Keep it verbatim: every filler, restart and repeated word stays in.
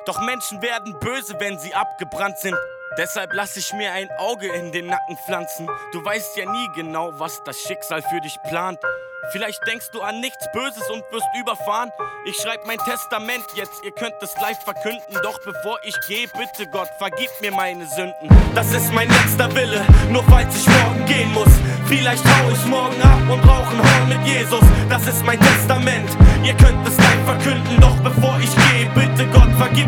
Doch Menschen werden böse, wenn sie abgebrannt sind. Deshalb lass ich mir ein Auge in den Nacken pflanzen. Du weißt ja nie genau, was das Schicksal für dich plant. Vielleicht denkst du an nichts Böses und wirst überfahren. Ich schreib mein Testament jetzt, ihr könnt es live verkünden. Doch bevor ich gehe, bitte Gott, vergib mir meine Sünden. Das ist mein letzter Wille, nur falls ich morgen gehen muss. Vielleicht hau ich morgen ab und rauch ein Horn mit Jesus. Das ist mein Testament, ihr könnt es live verkünden. Doch bevor ich gehe, bitte Gott, vergib